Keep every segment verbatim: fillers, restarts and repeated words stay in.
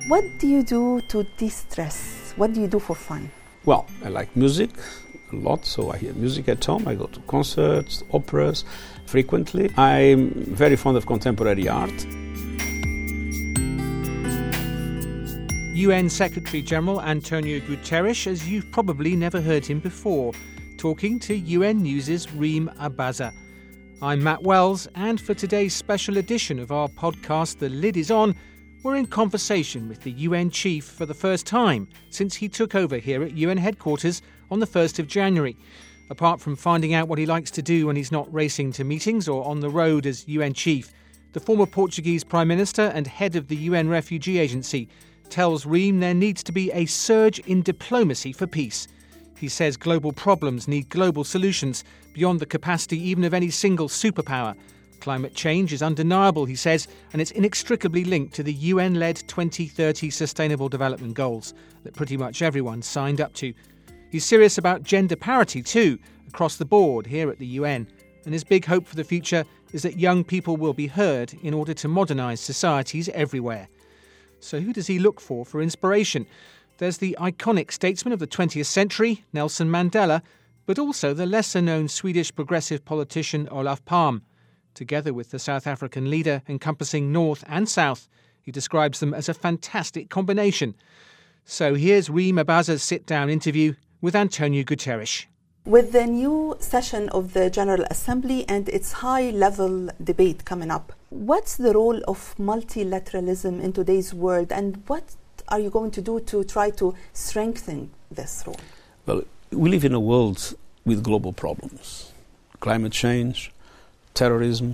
What do you do to de-stress? What do you do for fun? Well, I like music a lot, so I hear music at home. I go to concerts, operas frequently. I'm very fond of contemporary art. U N Secretary-General Antonio Guterres, as you've probably never heard him before, talking to U N News' Reem Abaza. I'm Matt Wells, and for today's special edition of our podcast, The Lid Is On, we're in conversation with the U N chief for the first time since he took over here at U N headquarters on the first of January. Apart from finding out what he likes to do when he's not racing to meetings or on the road as U N chief, the former Portuguese Prime Minister and head of the U N Refugee Agency tells Reem there needs to be a surge in diplomacy for peace. He says global problems need global solutions beyond the capacity even of any single superpower. Climate change is undeniable, he says, and it's inextricably linked to the U N-led twenty thirty Sustainable Development Goals that pretty much everyone signed up to. He's serious about gender parity too, across the board here at the U N, and his big hope for the future is that young people will be heard in order to modernise societies everywhere. So who does he look for for inspiration? There's the iconic statesman of the twentieth century, Nelson Mandela, but also the lesser-known Swedish progressive politician Olof Palme. Together with the South African leader encompassing North and South, he describes them as a fantastic combination. So here's Reem Abaza's sit-down interview with Antonio Guterres. With the new session of the General Assembly and its high-level debate coming up, what's the role of multilateralism in today's world, and what are you going to do to try to strengthen this role? Well, we live in a world with global problems. Climate change, terrorism,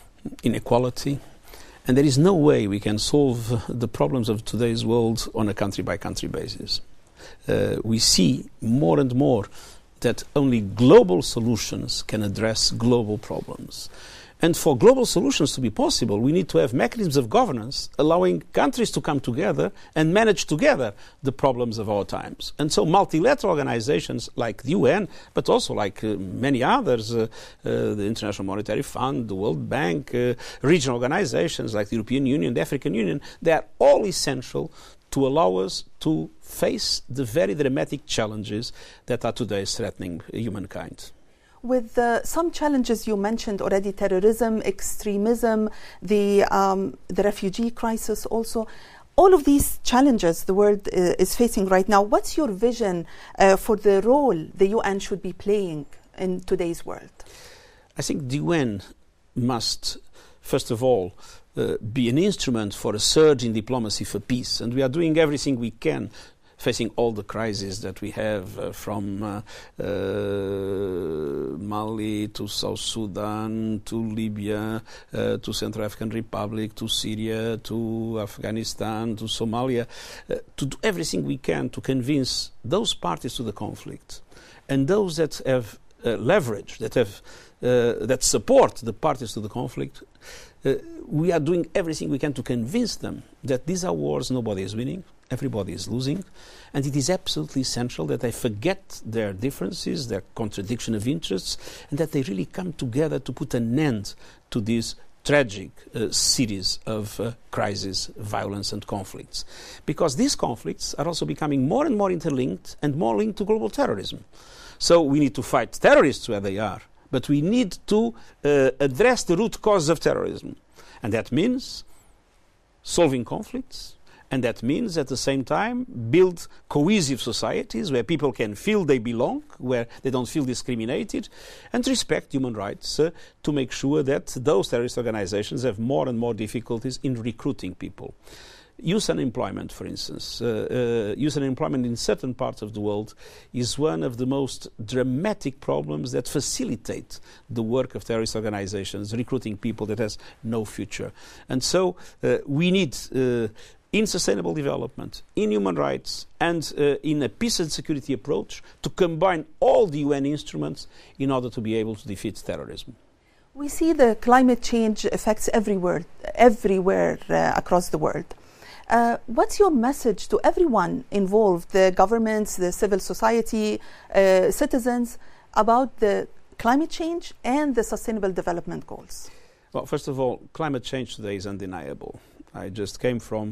inequality, and there is no way we can solve the problems of today's world on a country-by-country basis. Uh, we see more and more that only global solutions can address global problems. And for global solutions to be possible, we need to have mechanisms of governance allowing countries to come together and manage together the problems of our times. And so multilateral organizations like the U N, but also like uh, many others, uh, uh, the International Monetary Fund, the World Bank, uh, regional organizations like the European Union, the African Union, they are all essential to allow us to face the very dramatic challenges that are today threatening humankind. With uh, some challenges you mentioned already, terrorism, extremism, the um, the refugee crisis also, all of these challenges the world uh, is facing right now, what's your vision uh, for the role the U N should be playing in today's world? I think the U N must, first of all, uh, be an instrument for a surge in diplomacy for peace, and we are doing everything we can facing all the crises that we have uh, from uh, uh, Mali to South Sudan to Libya uh, to Central African Republic to Syria to Afghanistan to Somalia, uh, to do everything we can to convince those parties to the conflict and those that have uh, leverage, that have uh, that support the parties to the conflict. Uh, we are doing everything we can to convince them that these are wars nobody is winning, everybody is losing, and it is absolutely essential that they forget their differences, their contradiction of interests, and that they really come together to put an end to this tragic uh, series of uh, crises, violence and conflicts. Because these conflicts are also becoming more and more interlinked and more linked to global terrorism. So we need to fight terrorists where they are, but we need to uh, address the root cause of terrorism. And that means solving conflicts, and that means at the same time build cohesive societies where people can feel they belong, where they don't feel discriminated, and respect human rights uh, to make sure that those terrorist organizations have more and more difficulties in recruiting people. Youth unemployment, for instance, uh, uh, youth unemployment in certain parts of the world is one of the most dramatic problems that facilitate the work of terrorist organizations, recruiting people that has no future. And so uh, we need, uh, in sustainable development, in human rights, and uh, in a peace and security approach, to combine all the U N instruments in order to be able to defeat terrorism. We see the climate change effects everywhere, everywhere uh, across the world. Uh, what's your message to everyone involved, the governments, the civil society, uh, citizens, about the climate change and the Sustainable Development Goals? Well, first of all, climate change today is undeniable. I just came from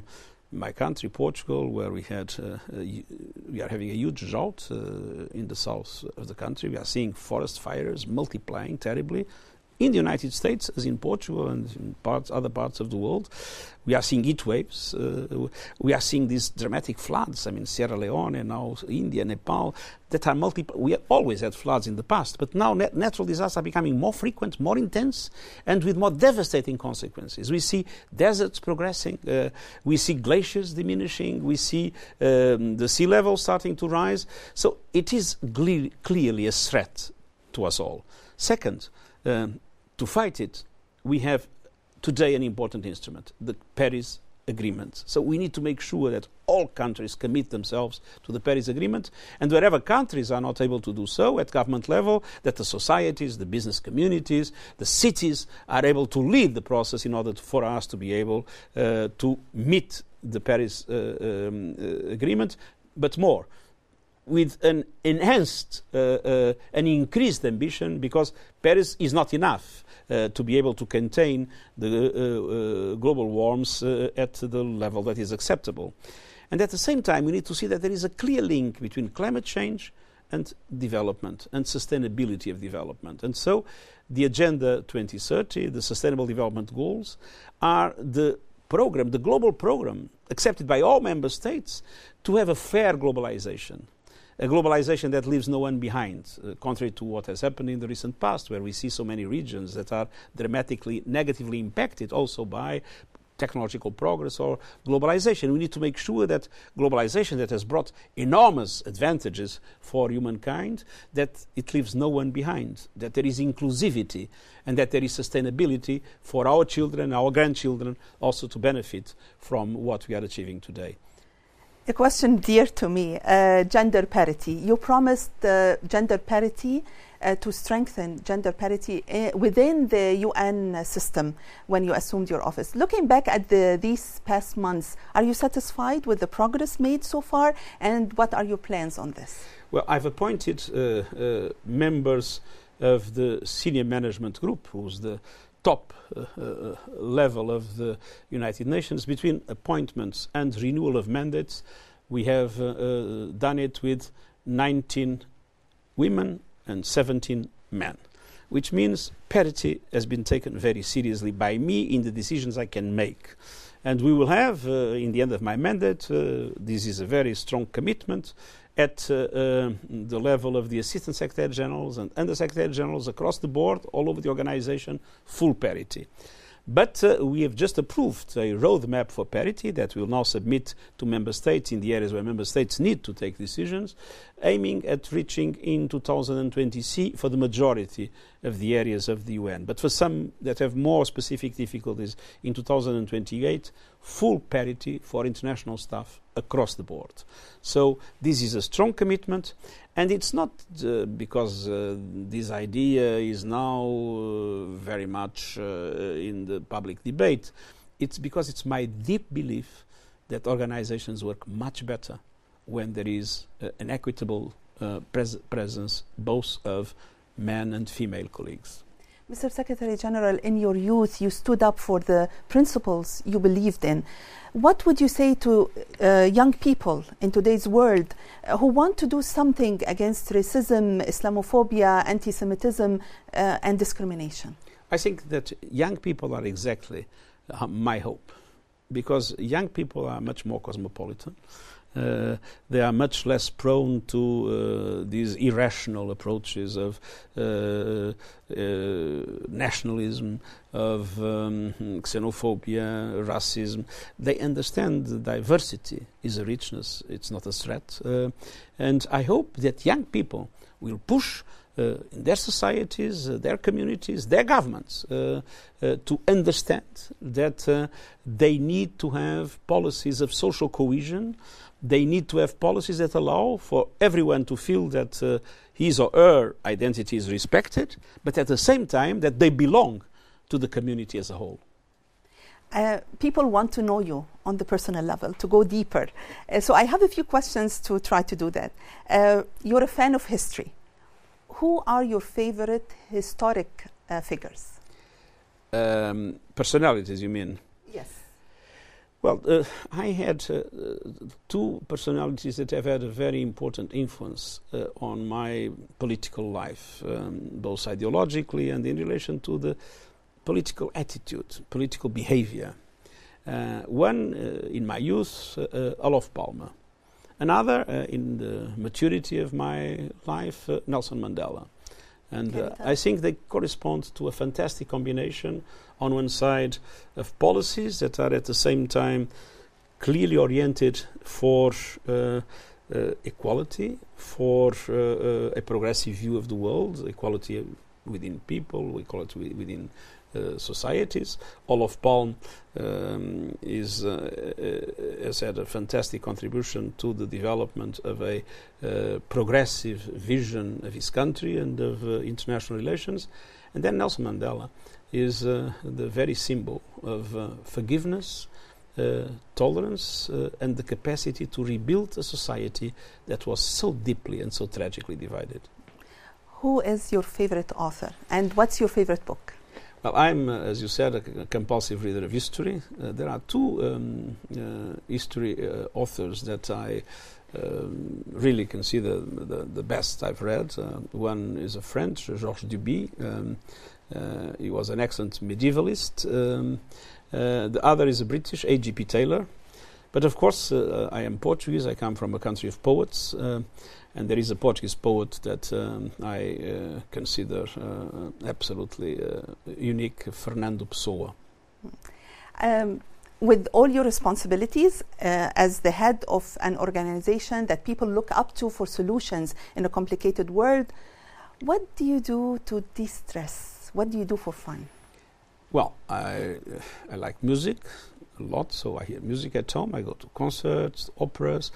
my country, Portugal, where we had uh, a, we are having a huge drought uh, in the south of the country. We are seeing forest fires multiplying terribly. In the United States, as in Portugal and in parts, other parts of the world, we are seeing heat waves. Uh, we are seeing these dramatic floods. I mean, Sierra Leone, and now India, Nepal, that are multiple. We have always had floods in the past, but now nat- natural disasters are becoming more frequent, more intense, and with more devastating consequences. We see deserts progressing. Uh, we see glaciers diminishing. We see um, the sea level starting to rise. So it is gle- clearly a threat to us all. Second, um, to fight it, we have today an important instrument, the Paris Agreement. So we need to make sure that all countries commit themselves to the Paris Agreement, and wherever countries are not able to do so at government level, that the societies, the business communities, the cities are able to lead the process in order to, for us to be able uh, to meet the Paris uh, um, uh, Agreement, but more, with an enhanced, uh, uh, an increased ambition, because Paris is not enough uh, to be able to contain the uh, uh, global warmth uh, at the level that is acceptable. And at the same time, we need to see that there is a clear link between climate change and development and sustainability of development. And so the Agenda twenty thirty, the Sustainable Development Goals, are the program, the global program, accepted by all member states to have a fair globalization. A globalization that leaves no one behind, uh, contrary to what has happened in the recent past, where we see so many regions that are dramatically negatively impacted also by technological progress or globalization. We need to make sure that globalization, that has brought enormous advantages for humankind, that it leaves no one behind, that there is inclusivity, and that there is sustainability for our children, our grandchildren, also to benefit from what we are achieving today. A question dear to me, uh, gender parity. You promised uh, gender parity uh, to strengthen gender parity uh, within the U N system when you assumed your office. Looking back at the, these past months, are you satisfied with the progress made so far, and what are your plans on this? Well, I've appointed uh, uh, members of the senior management group, who's the top uh, uh, level of the United Nations. Between appointments and renewal of mandates, we have uh, uh, done it with nineteen women and seventeen men, which means parity has been taken very seriously by me in the decisions I can make. And we will have, uh, in the end of my mandate, uh, this is a very strong commitment, at uh, uh, the level of the Assistant Secretary Generals and Under Secretary Generals across the board, all over the organization, full parity. But uh, we have just approved a roadmap for parity that we will now submit to member states in the areas where member states need to take decisions, aiming at reaching in two thousand twenty for the majority of the areas of the U N. But for some that have more specific difficulties, in two thousand twenty-eight, full parity for international staff across the board. So this is a strong commitment, and it's not uh, because uh, this idea is now uh, very much uh, in the public debate. It's because it's my deep belief that organizations work much better when there is uh, an equitable uh, pres- presence both of men and female colleagues. Mister Secretary General, in your youth, you stood up for the principles you believed in. What would you say to uh, young people in today's world uh, who want to do something against racism, Islamophobia, anti-Semitism, uh, and discrimination? I think that young people are exactly uh, my hope, because young people are much more cosmopolitan. Uh, they are much less prone to uh, these irrational approaches of uh, uh, nationalism, of um, xenophobia, racism. They understand the diversity is a richness, it's not a threat. Uh, and I hope that young people will push Uh, in their societies, uh, their communities, their governments, uh, uh, to understand that uh, they need to have policies of social cohesion. They need to have policies that allow for everyone to feel that uh, his or her identity is respected, but at the same time that they belong to the community as a whole. Uh, people want to know you on the personal level, to go deeper. Uh, so I have a few questions to try to do that. Uh, you're a fan of history. Who are your favorite historic uh, figures? Um, personalities, you mean? Yes. Well, uh, I had uh, two personalities that have had a very important influence uh, on my political life, um, both ideologically and in relation to the political attitude, political behavior. Uh, one uh, in my youth, uh, uh, Olof Palme. Another uh, in the maturity of my life, uh, Nelson Mandela. And uh, I think they correspond to a fantastic combination, on one side, of policies that are at the same time clearly oriented for uh, uh, equality, for uh, uh, a progressive view of the world, equality within people, equality within uh, societies. Olof Palme um, is, uh, uh, has had a fantastic contribution to the development of a uh, progressive vision of his country and of uh, international relations. And then Nelson Mandela is uh, the very symbol of uh, forgiveness, uh, tolerance, uh, and the capacity to rebuild a society that was so deeply and so tragically divided. Who is your favorite author, and what's your favorite book? Well, I'm, uh, as you said, a, c- a compulsive reader of history. Uh, there are two um, uh, history uh, authors that I um, really consider the, the best I've read. Uh, one is a French, Georges Duby. Um, uh, he was an excellent medievalist. Um, uh, the other is a British, A G P Taylor. But of course, uh, I am Portuguese. I come from a country of poets. Uh, And there is a Portuguese poet that um, I uh, consider uh, absolutely uh, unique, Fernando Pessoa. Um, with all your responsibilities uh, as the head of an organization that people look up to for solutions in a complicated world, what do you do to de-stress? What do you do for fun? Well, I, I like music a lot, so I hear music at home. I go to concerts, operas.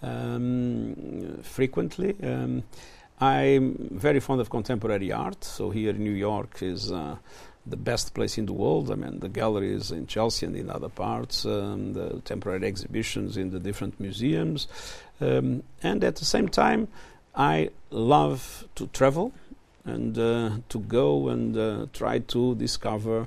Um, frequently. Um, I'm very fond of contemporary art, so here in New York is uh, the best place in the world. I mean, the galleries in Chelsea and in other parts, um, the temporary exhibitions in the different museums. Um, and at the same time, I love to travel and uh, to go and uh, try to discover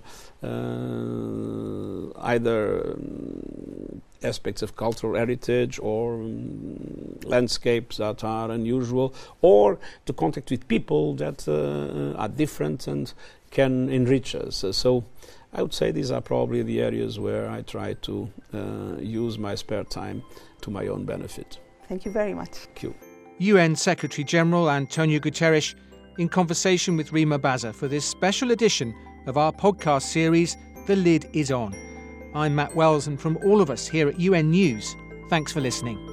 uh, either um, aspects of cultural heritage or um, landscapes that are unusual, or to contact with people that uh, are different and can enrich us. Uh, so I would say these are probably the areas where I try to uh, use my spare time to my own benefit. Thank you very much. Thank you. U N Secretary-General Antonio Guterres in conversation with Rima Bazza for this special edition of our podcast series, The Lid Is On. I'm Matt Wells, and from all of us here at U N News, thanks for listening.